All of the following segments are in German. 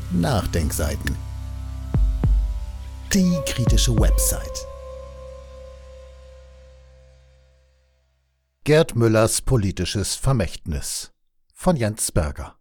Nachdenkseiten. Die kritische Website. Gerd Müllers politisches Vermächtnis von Jens Berger.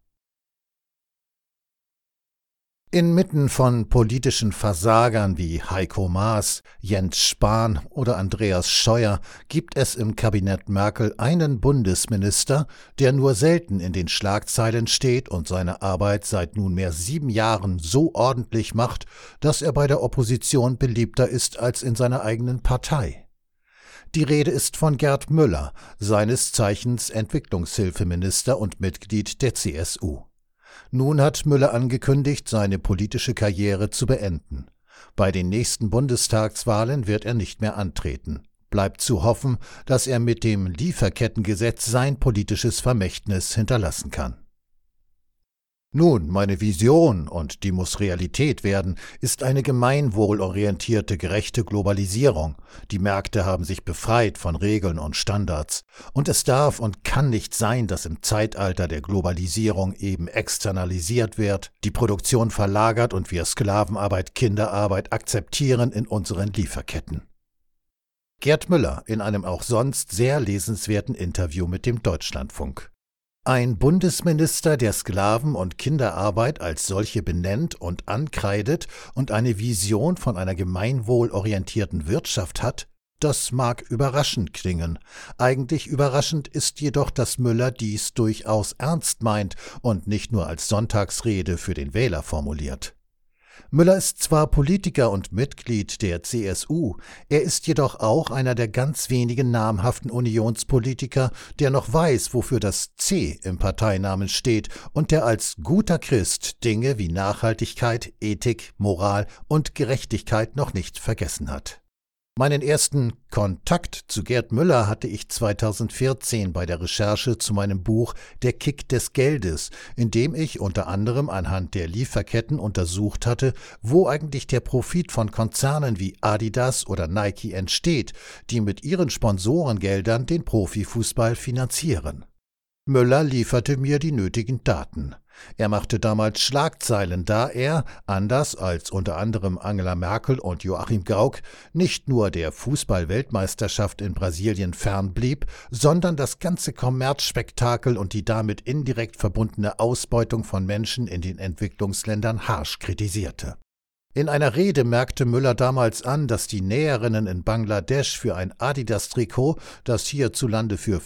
Inmitten von politischen Versagern wie Heiko Maas, Jens Spahn oder Andreas Scheuer gibt es im Kabinett Merkel einen Bundesminister, der nur selten in den Schlagzeilen steht und seine Arbeit seit nunmehr 7 Jahren so ordentlich macht, dass er bei der Opposition beliebter ist als in seiner eigenen Partei. Die Rede ist von Gerd Müller, seines Zeichens Entwicklungshilfeminister und Mitglied der CSU. Nun hat Müller angekündigt, seine politische Karriere zu beenden. Bei den nächsten Bundestagswahlen wird er nicht mehr antreten. Bleibt zu hoffen, dass er mit dem Lieferkettengesetz sein politisches Vermächtnis hinterlassen kann. Nun, meine Vision, und die muss Realität werden, ist eine gemeinwohlorientierte, gerechte Globalisierung. Die Märkte haben sich befreit von Regeln und Standards. Und es darf und kann nicht sein, dass im Zeitalter der Globalisierung eben externalisiert wird, die Produktion verlagert und wir Sklavenarbeit, Kinderarbeit akzeptieren in unseren Lieferketten. Gerd Müller in einem auch sonst sehr lesenswerten Interview mit dem Deutschlandfunk. Ein Bundesminister, der Sklaven- und Kinderarbeit als solche benennt und ankreidet und eine Vision von einer gemeinwohlorientierten Wirtschaft hat, das mag überraschend klingen. Eigentlich überraschend ist jedoch, dass Müller dies durchaus ernst meint und nicht nur als Sonntagsrede für den Wähler formuliert. Müller ist zwar Politiker und Mitglied der CSU, er ist jedoch auch einer der ganz wenigen namhaften Unionspolitiker, der noch weiß, wofür das C im Parteinamen steht und der als guter Christ Dinge wie Nachhaltigkeit, Ethik, Moral und Gerechtigkeit noch nicht vergessen hat. Meinen ersten Kontakt zu Gerd Müller hatte ich 2014 bei der Recherche zu meinem Buch »Der Kick des Geldes«, in dem ich unter anderem anhand der Lieferketten untersucht hatte, wo eigentlich der Profit von Konzernen wie Adidas oder Nike entsteht, die mit ihren Sponsorengeldern den Profifußball finanzieren. Müller lieferte mir die nötigen Daten. Er machte damals Schlagzeilen, da er, anders als unter anderem Angela Merkel und Joachim Gauck, nicht nur der Fußball-Weltmeisterschaft in Brasilien fernblieb, sondern das ganze Kommerzspektakel und die damit indirekt verbundene Ausbeutung von Menschen in den Entwicklungsländern harsch kritisierte. In einer Rede merkte Müller damals an, dass die Näherinnen in Bangladesch für ein Adidas-Trikot, das hierzulande für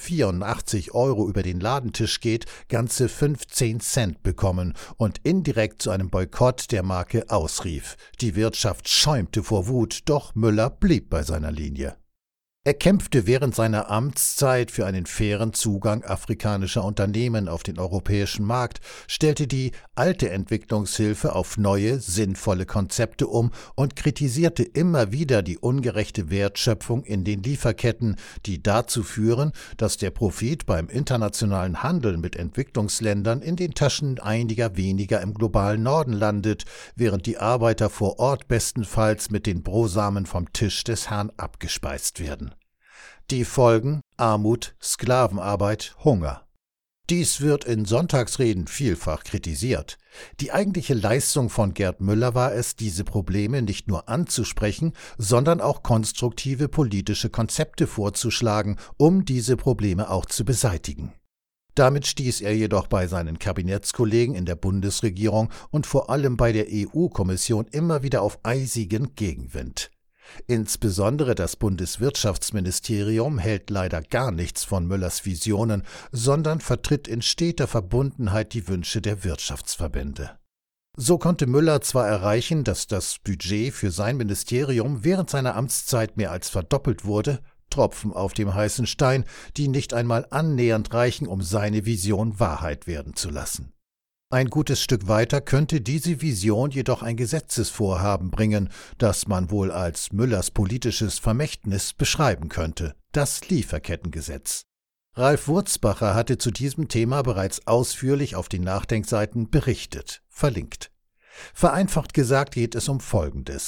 84 € über den Ladentisch geht, ganze 15 Cent bekommen und indirekt zu einem Boykott der Marke ausrief. Die Wirtschaft schäumte vor Wut, doch Müller blieb bei seiner Linie. Er kämpfte während seiner Amtszeit für einen fairen Zugang afrikanischer Unternehmen auf den europäischen Markt, stellte die alte Entwicklungshilfe auf neue, sinnvolle Konzepte um und kritisierte immer wieder die ungerechte Wertschöpfung in den Lieferketten, die dazu führen, dass der Profit beim internationalen Handel mit Entwicklungsländern in den Taschen einiger weniger im globalen Norden landet, während die Arbeiter vor Ort bestenfalls mit den Brosamen vom Tisch des Herrn abgespeist werden. Die Folgen: Armut, Sklavenarbeit, Hunger. Dies wird in Sonntagsreden vielfach kritisiert. Die eigentliche Leistung von Gerd Müller war es, diese Probleme nicht nur anzusprechen, sondern auch konstruktive politische Konzepte vorzuschlagen, um diese Probleme auch zu beseitigen. Damit stieß er jedoch bei seinen Kabinettskollegen in der Bundesregierung und vor allem bei der EU-Kommission immer wieder auf eisigen Gegenwind. Insbesondere das Bundeswirtschaftsministerium hält leider gar nichts von Müllers Visionen, sondern vertritt in steter Verbundenheit die Wünsche der Wirtschaftsverbände. So konnte Müller zwar erreichen, dass das Budget für sein Ministerium während seiner Amtszeit mehr als verdoppelt wurde, Tropfen auf dem heißen Stein, die nicht einmal annähernd reichen, um seine Vision Wahrheit werden zu lassen. Ein gutes Stück weiter könnte diese Vision jedoch ein Gesetzesvorhaben bringen, das man wohl als Müllers politisches Vermächtnis beschreiben könnte: das Lieferkettengesetz. Ralf Wurzbacher hatte zu diesem Thema bereits ausführlich auf den Nachdenkseiten berichtet, verlinkt. Vereinfacht gesagt geht es um Folgendes.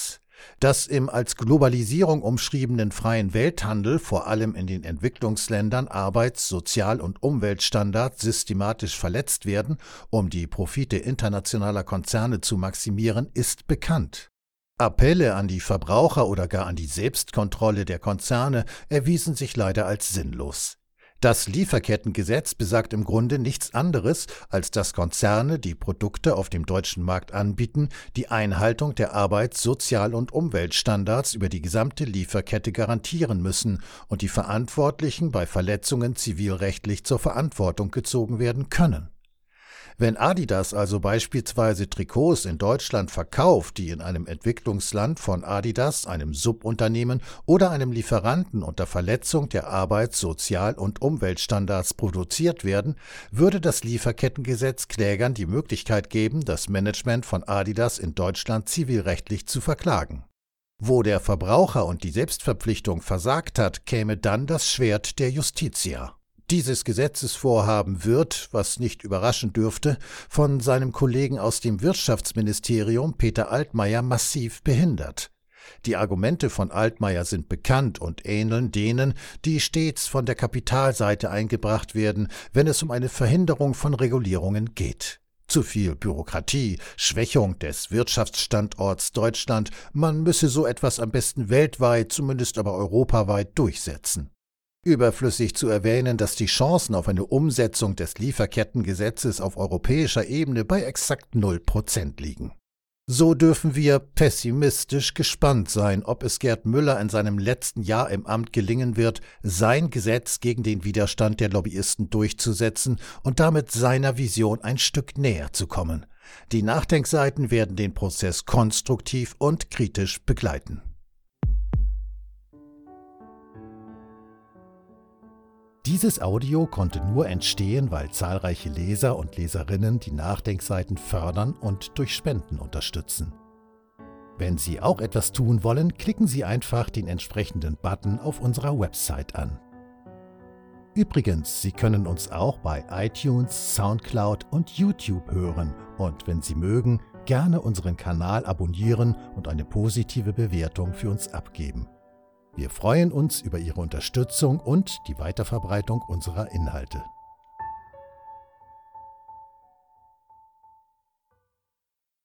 Dass im als Globalisierung umschriebenen freien Welthandel vor allem in den Entwicklungsländern Arbeits-, Sozial- und Umweltstandards systematisch verletzt werden, um die Profite internationaler Konzerne zu maximieren, ist bekannt. Appelle an die Verbraucher oder gar an die Selbstkontrolle der Konzerne erwiesen sich leider als sinnlos. Das Lieferkettengesetz besagt im Grunde nichts anderes, als dass Konzerne, die Produkte auf dem deutschen Markt anbieten, die Einhaltung der Arbeits-, Sozial- und Umweltstandards über die gesamte Lieferkette garantieren müssen und die Verantwortlichen bei Verletzungen zivilrechtlich zur Verantwortung gezogen werden können. Wenn Adidas also beispielsweise Trikots in Deutschland verkauft, die in einem Entwicklungsland von Adidas, einem Subunternehmen oder einem Lieferanten unter Verletzung der Arbeits-, Sozial- und Umweltstandards produziert werden, würde das Lieferkettengesetz Klägern die Möglichkeit geben, das Management von Adidas in Deutschland zivilrechtlich zu verklagen. Wo der Verbraucher und die Selbstverpflichtung versagt hat, käme dann das Schwert der Justitia. Dieses Gesetzesvorhaben wird, was nicht überraschen dürfte, von seinem Kollegen aus dem Wirtschaftsministerium Peter Altmaier massiv behindert. Die Argumente von Altmaier sind bekannt und ähneln denen, die stets von der Kapitalseite eingebracht werden, wenn es um eine Verhinderung von Regulierungen geht. Zu viel Bürokratie, Schwächung des Wirtschaftsstandorts Deutschland, man müsse so etwas am besten weltweit, zumindest aber europaweit durchsetzen. Überflüssig zu erwähnen, dass die Chancen auf eine Umsetzung des Lieferkettengesetzes auf europäischer Ebene bei exakt 0% liegen. So dürfen wir pessimistisch gespannt sein, ob es Gerd Müller in seinem letzten Jahr im Amt gelingen wird, sein Gesetz gegen den Widerstand der Lobbyisten durchzusetzen und damit seiner Vision ein Stück näher zu kommen. Die Nachdenkseiten werden den Prozess konstruktiv und kritisch begleiten. Dieses Audio konnte nur entstehen, weil zahlreiche Leser und Leserinnen die Nachdenkseiten fördern und durch Spenden unterstützen. Wenn Sie auch etwas tun wollen, klicken Sie einfach den entsprechenden Button auf unserer Website an. Übrigens, Sie können uns auch bei iTunes, Soundcloud und YouTube hören und wenn Sie mögen, gerne unseren Kanal abonnieren und eine positive Bewertung für uns abgeben. Wir freuen uns über Ihre Unterstützung und die Weiterverbreitung unserer Inhalte.